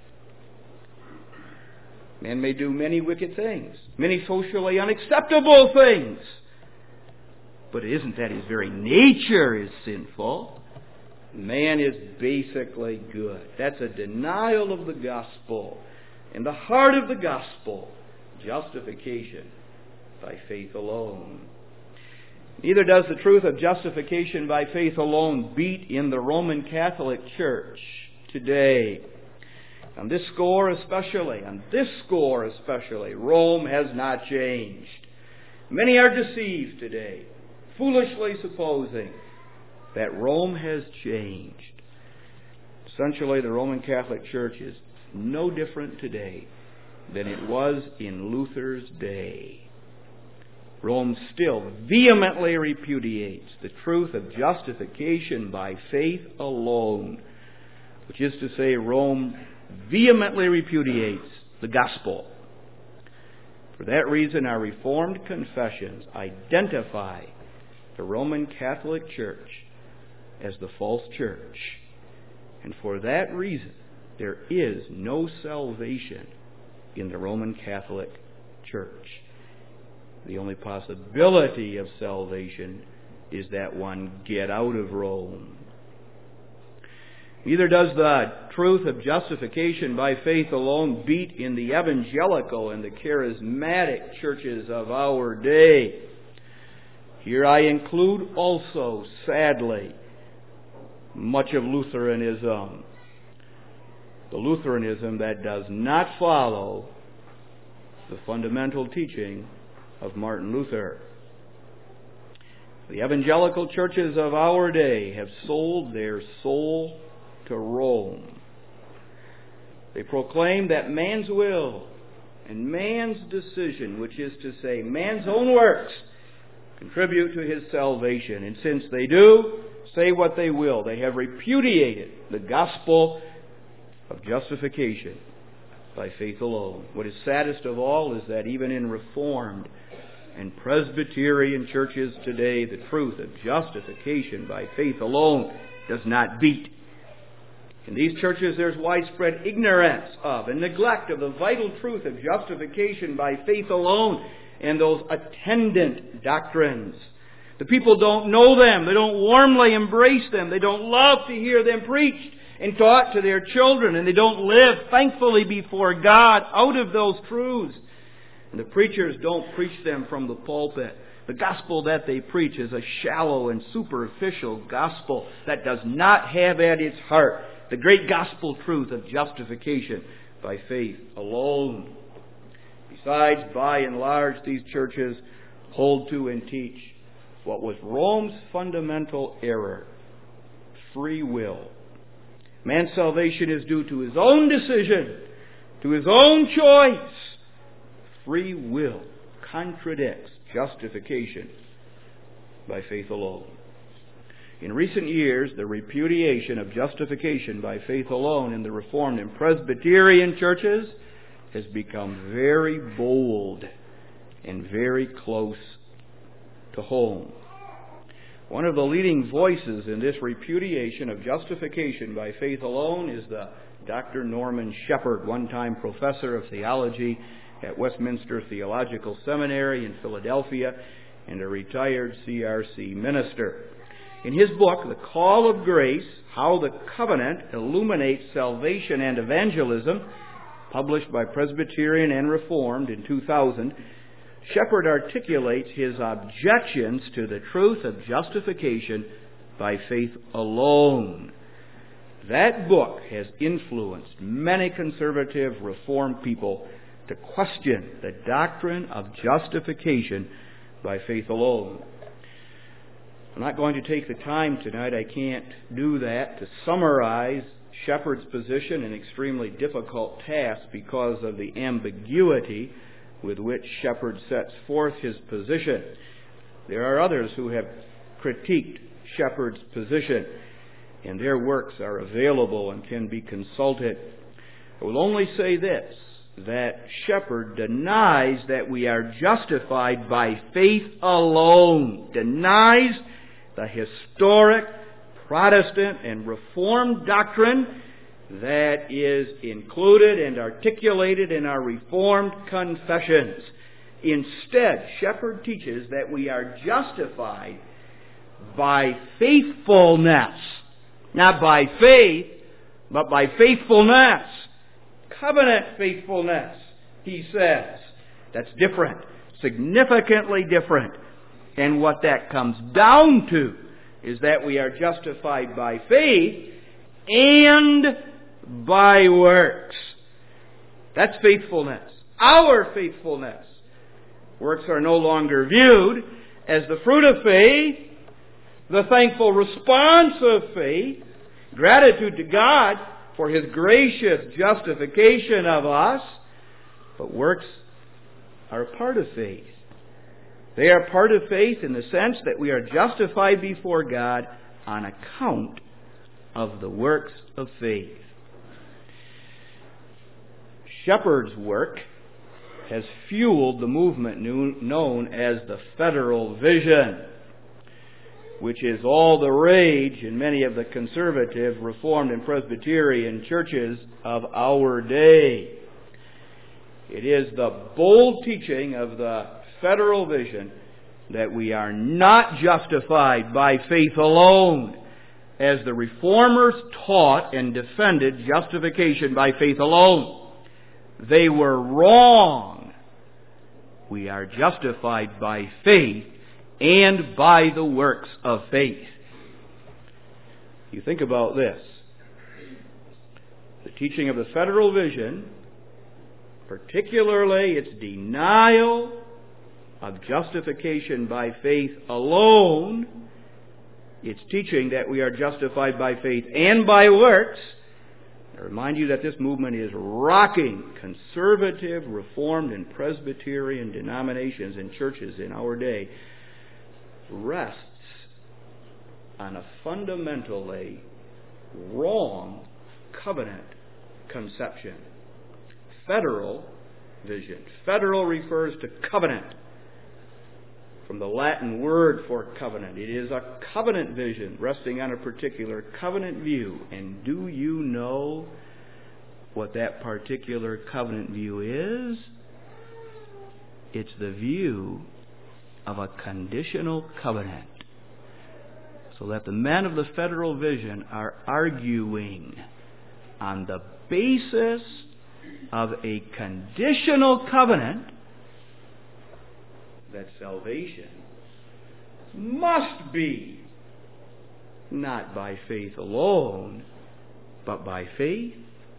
Man may do many wicked things, many socially unacceptable things. But it isn't that his very nature is sinful. Man is basically good. That's a denial of the gospel. And the heart of the gospel, justification by faith alone. Neither does the truth of justification by faith alone beat in the Roman Catholic Church today. On this score especially, Rome has not changed. Many are deceived today, foolishly supposing that Rome has changed. Essentially, the Roman Catholic Church is no different today than it was in Luther's day. Rome still vehemently repudiates the truth of justification by faith alone, which is to say, Rome vehemently repudiates the gospel. For that reason, our Reformed confessions identify the Roman Catholic Church as the false church. And for that reason, there is no salvation in the Roman Catholic Church. The only possibility of salvation is that one get out of Rome. Neither does the truth of justification by faith alone beat in the evangelical and the charismatic churches of our day. Here I include also, sadly, much of Lutheranism. The Lutheranism that does not follow the fundamental teaching of Martin Luther. The evangelical churches of our day have sold their soul to Rome. They proclaim that man's will and man's decision, which is to say man's own works, contribute to his salvation. And since they do, say what they will, they have repudiated the gospel of justification by faith alone. What is saddest of all is that even in Reformed and Presbyterian churches today, the truth of justification by faith alone does not beat. In these churches, there's widespread ignorance of and neglect of the vital truth of justification by faith alone and those attendant doctrines. The people don't know them. They don't warmly embrace them. They don't love to hear them preached and taught to their children. And they don't live thankfully before God out of those truths. And the preachers don't preach them from the pulpit. The gospel that they preach is a shallow and superficial gospel that does not have at its heart the great gospel truth of justification by faith alone. Besides, by and large, these churches hold to and teach what was Rome's fundamental error: free will. Man's salvation is due to his own decision, to his own choice. Free will contradicts justification by faith alone. In recent years, the repudiation of justification by faith alone in the Reformed and Presbyterian churches has become very bold and very close to home. One of the leading voices in this repudiation of justification by faith alone is the Dr. Norman Shepherd, one-time professor of theology at Westminster Theological Seminary in Philadelphia and a retired CRC minister. In his book, The Call of Grace, How the Covenant Illuminates Salvation and Evangelism, published by Presbyterian and Reformed in 2000, Shepherd articulates his objections to the truth of justification by faith alone. That book has influenced many conservative Reformed people to question the doctrine of justification by faith alone. I'm not going to take the time tonight, I can't do that, to summarize Shepherd's position, an extremely difficult task because of the ambiguity with which Shepherd sets forth his position. There are others who have critiqued Shepherd's position, and their works are available and can be consulted. I will only say this, that Shepherd denies that we are justified by faith alone, denies the historic Protestant and Reformed doctrine that is included and articulated in our Reformed confessions. Instead, Shepherd teaches that we are justified by faithfulness. Not by faith, but by faithfulness. Covenant faithfulness, he says. That's different. Significantly different. And what that comes down to is that we are justified by faith and by works. That's faithfulness. Our faithfulness. Works are no longer viewed as the fruit of faith, the thankful response of faith, gratitude to God for His gracious justification of us, but works are a part of faith. They are part of faith in the sense that we are justified before God on account of the works of faith. Shepherd's work has fueled the movement known as the Federal Vision, which is all the rage in many of the conservative, Reformed, and Presbyterian churches of our day. It is the bold teaching of the Federal Vision that we are not justified by faith alone, as the Reformers taught and defended justification by faith alone. They were wrong. We are justified by faith and by the works of faith. You think about this. The teaching of the Federal Vision, particularly its denial of justification by faith alone, its teaching that we are justified by faith and by works. I remind you that this movement is rocking conservative, Reformed, and Presbyterian denominations and churches in our day, rests on a fundamentally wrong covenant conception. Federal vision. Federal refers to covenant, from the Latin word for covenant. It is a covenant vision resting on a particular covenant view. And do you know what that particular covenant view is? It's the view of a conditional covenant. So that the men of the Federal Vision are arguing on the basis of a conditional covenant that salvation must be not by faith alone, but by faith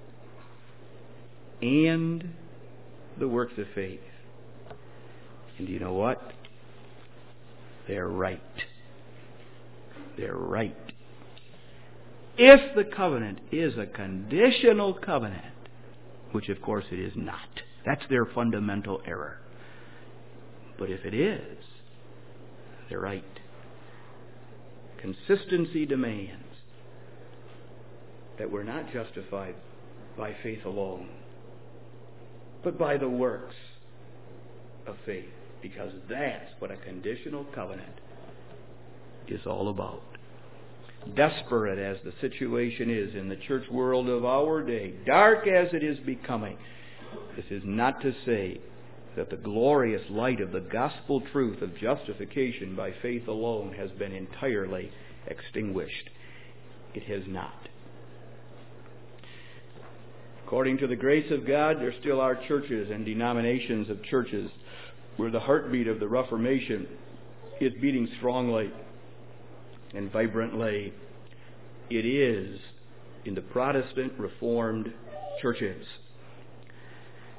and the works of faith. And do you know what? They're right. They're right. If the covenant is a conditional covenant, which of course it is not, that's their fundamental error. But if it is, they're right. Consistency demands that we're not justified by faith alone, but by the works of faith, because that's what a conditional covenant is all about. Desperate as the situation is in the church world of our day, dark as it is becoming, this is not to say that the glorious light of the gospel truth of justification by faith alone has been entirely extinguished. It has not. According to the grace of God, there still are churches and denominations of churches where the heartbeat of the Reformation is beating strongly and vibrantly. It is in the Protestant Reformed churches.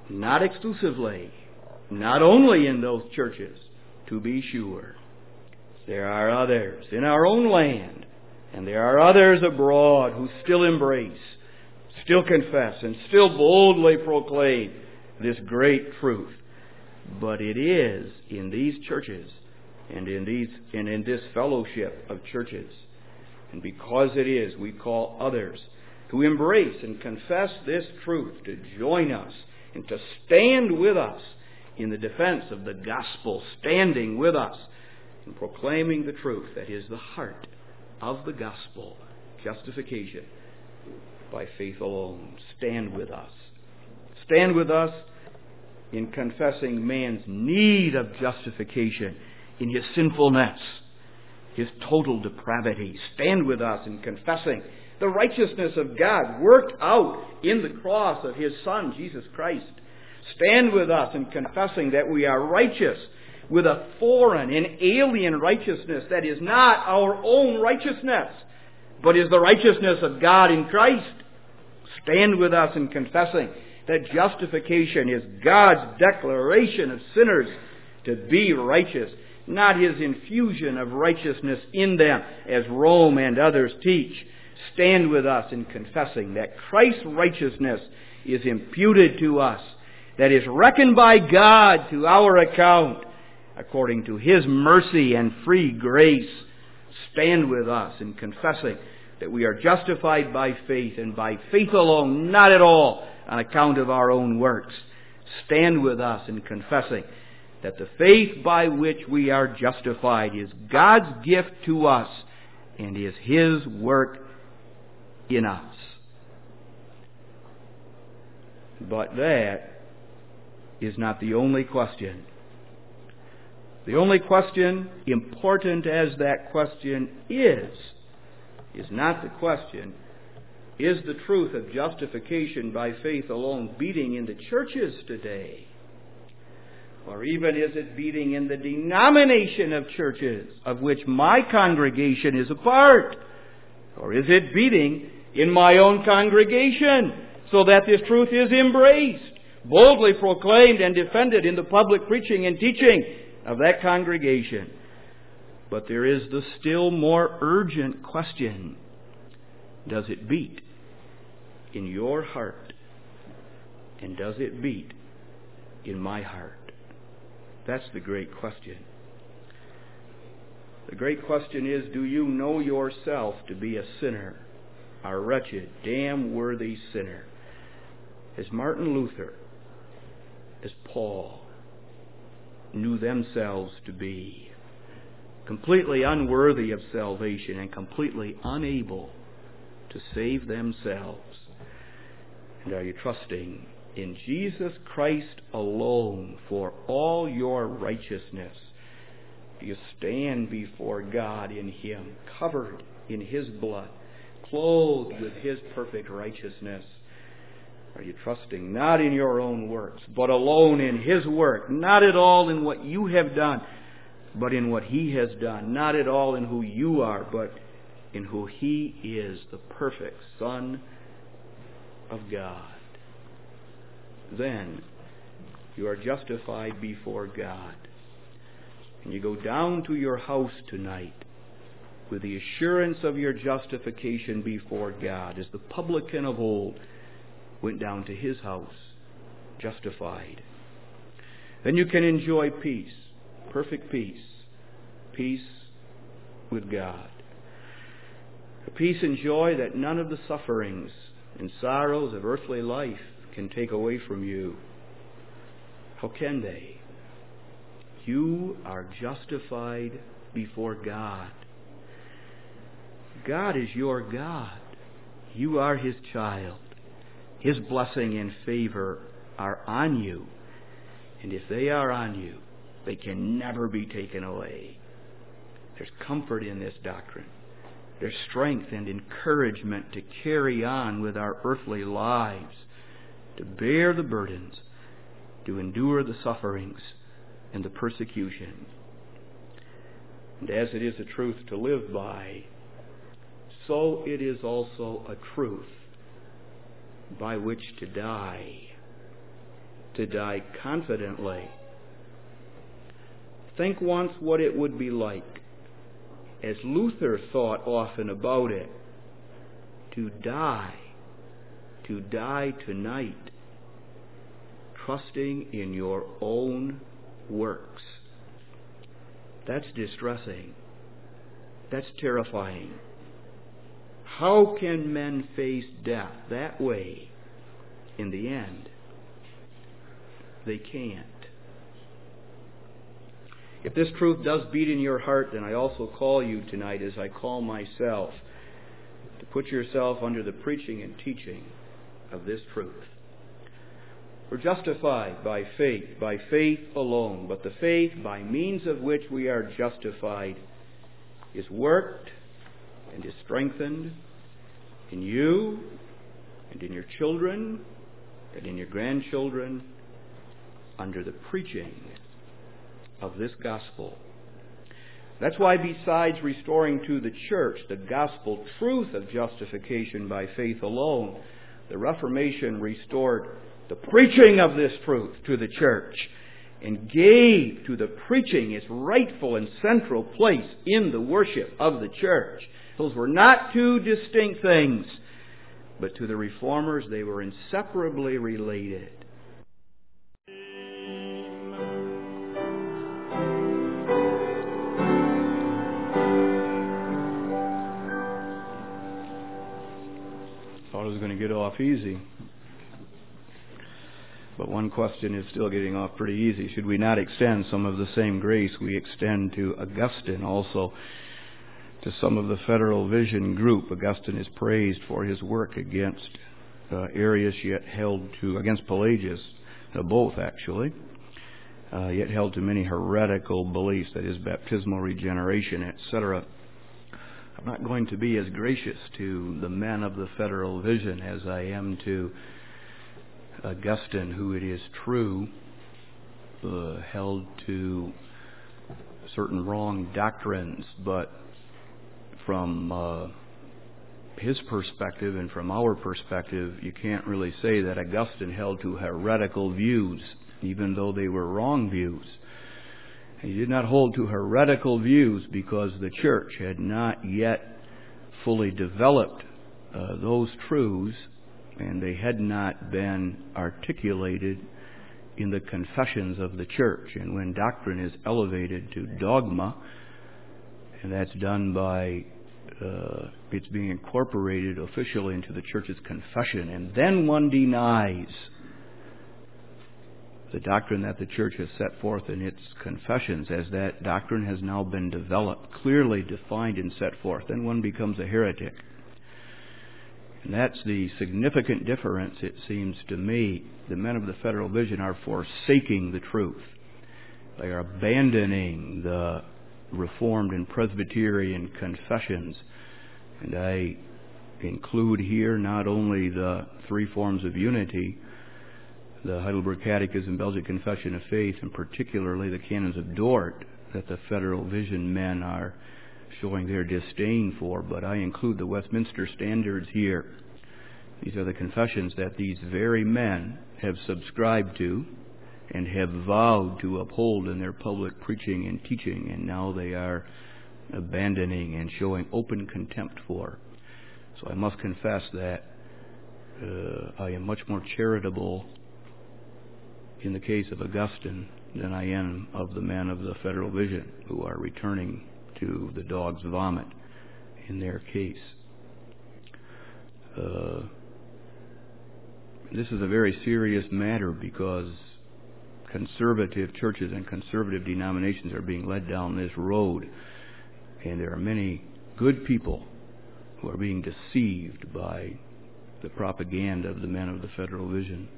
Not exclusively, not only in those churches, to be sure. There are others in our own land, and there are others abroad who still embrace, still confess, and still boldly proclaim this great truth. But it is in these churches and in this fellowship of churches, and because it is, we call others to embrace and confess this truth, to join us and to stand with us in the defense of the gospel, standing with us in proclaiming the truth that is the heart of the gospel, justification by faith alone. Stand with us. Stand with us in confessing man's need of justification in his sinfulness, his total depravity. Stand with us in confessing the righteousness of God worked out in the cross of His Son, Jesus Christ. Stand with us in confessing that we are righteous with a foreign and alien righteousness that is not our own righteousness, but is the righteousness of God in Christ. Stand with us in confessing that justification is God's declaration of sinners to be righteous, not His infusion of righteousness in them, as Rome and others teach. Stand with us in confessing that Christ's righteousness is imputed to us, that is reckoned by God to our account, according to His mercy and free grace. Stand with us in confessing that we are justified by faith, and by faith alone, not at all on account of our own works. Stand with us in confessing that the faith by which we are justified is God's gift to us and is His work in us. But that is not the only question. The only question, important as that question is not the question, is the truth of justification by faith alone beating in the churches today? Or even is it beating in the denomination of churches of which my congregation is a part? Or is it beating in my own congregation so that this truth is embraced, boldly proclaimed and defended in the public preaching and teaching of that congregation? But there is the still more urgent question: does it beat in your heart? And does it beat in my heart? That's the great question. The great question is, do you know yourself to be a sinner, a wretched, damn worthy sinner, as Martin Luther, as Paul knew themselves to be, completely unworthy of salvation and completely unable to save themselves? And are you trusting in Jesus Christ alone for all your righteousness? Do you stand before God in Him, covered in His blood, clothed with His perfect righteousness? Are you trusting not in your own works, but alone in His work, not at all in what you have done, but in what He has done, not at all in who you are, but in who He is, the perfect Son of God? Then you are justified before God. And you go down to your house tonight with the assurance of your justification before God, as the publican of old went down to his house, justified. Then you can enjoy peace, perfect peace, peace with God. A peace and joy that none of the sufferings and sorrows of earthly life can take away from you. How can they? You are justified before God. God is your God. You are His child. His blessing and favor are on you. And if they are on you, they can never be taken away. There's comfort in this doctrine. There's strength and encouragement to carry on with our earthly lives, to bear the burdens, to endure the sufferings and the persecution. And as it is a truth to live by, so it is also a truth by which to die. to die confidently. Think once what it would be like, as Luther thought often about it, to die tonight, trusting in your own works. That's distressing. That's terrifying. How can men face death that way in the end? They can't. If this truth does beat in your heart, then I also call you tonight, as I call myself, to put yourself under the preaching and teaching of this truth. We're justified by faith alone, but the faith by means of which we are justified is worked and is strengthened in you and in your children and in your grandchildren under the preaching of this gospel. That's why, besides restoring to the church the gospel truth of justification by faith alone, the Reformation restored the preaching of this truth to the church and gave to the preaching its rightful and central place in the worship of the church. Those were not two distinct things, but to the Reformers they were inseparably related. Thought I was going to get off easy. But one question is still getting off pretty easy. Should we not extend some of the same grace we extend to Augustine, also to some of the Federal Vision group? Augustine is praised for his work against Arius, yet held to, against Pelagius, both actually, yet held to many heretical beliefs, that is, baptismal regeneration, etc. I'm not going to be as gracious to the men of the Federal Vision as I am to Augustine, who, it is true, held to certain wrong doctrines, but from his perspective and from our perspective, you can't really say that Augustine held to heretical views, even though they were wrong views. He did not hold to heretical views because the church had not yet fully developed those truths, and they had not been articulated in the confessions of the church. And when doctrine is elevated to dogma, and that's done by it's being incorporated officially into the church's confession, and then one denies the doctrine that the church has set forth in its confessions, as that doctrine has now been developed, clearly defined and set forth, then one becomes a heretic. And that's the significant difference, it seems to me. The men of the Federal Vision are forsaking the truth. They are abandoning the Reformed and Presbyterian confessions. And I include here not only the three forms of unity, the Heidelberg Catechism, Belgic Confession of Faith, and particularly the Canons of Dort, that the Federal Vision men are showing their disdain for, but I include the Westminster Standards here. These are the confessions that these very men have subscribed to and have vowed to uphold in their public preaching and teaching, and now they are abandoning and showing open contempt for. So I must confess that I am much more charitable in the case of Augustine than I am of the men of the Federal Vision, who are returning to the dog's vomit in their case. This is a very serious matter because conservative churches and conservative denominations are being led down this road, and there are many good people who are being deceived by the propaganda of the men of the Federal Vision.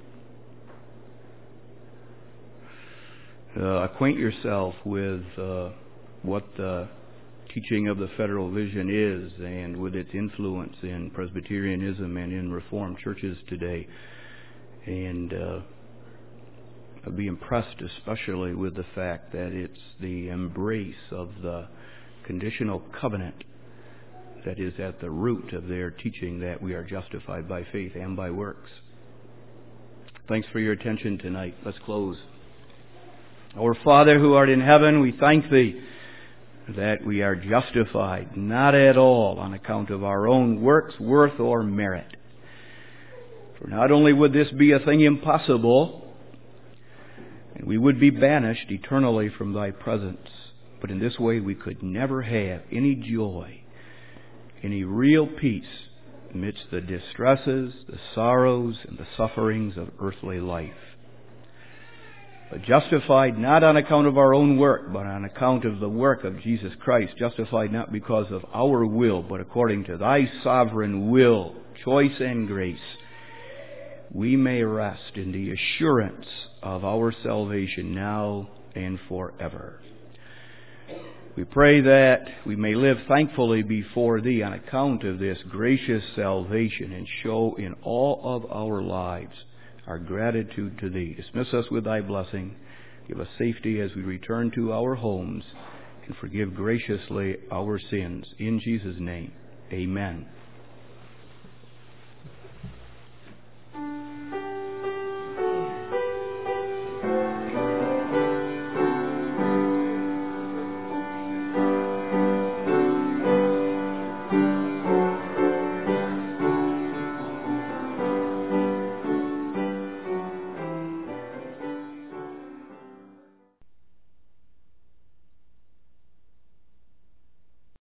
Acquaint yourself with what the teaching of the Federal Vision is, and with its influence in Presbyterianism and in Reformed churches today, and be impressed especially with the fact that it's the embrace of the conditional covenant that is at the root of their teaching, that we are justified by faith and by works. Thanks for your attention tonight. Let's close. Our Father who art in heaven, we thank Thee that we are justified, not at all on account of our own works, worth, or merit. For not only would this be a thing impossible, and we would be banished eternally from Thy presence, but in this way we could never have any joy, any real peace amidst the distresses, the sorrows, and the sufferings of earthly life. But justified not on account of our own work, but on account of the work of Jesus Christ. Justified not because of our will, but according to Thy sovereign will, choice, and grace. We may rest in the assurance of our salvation now and forever. We pray that we may live thankfully before Thee on account of this gracious salvation and show in all of our lives our gratitude to Thee. Dismiss us with Thy blessing. Give us safety as we return to our homes, and forgive graciously our sins. In Jesus' name, amen.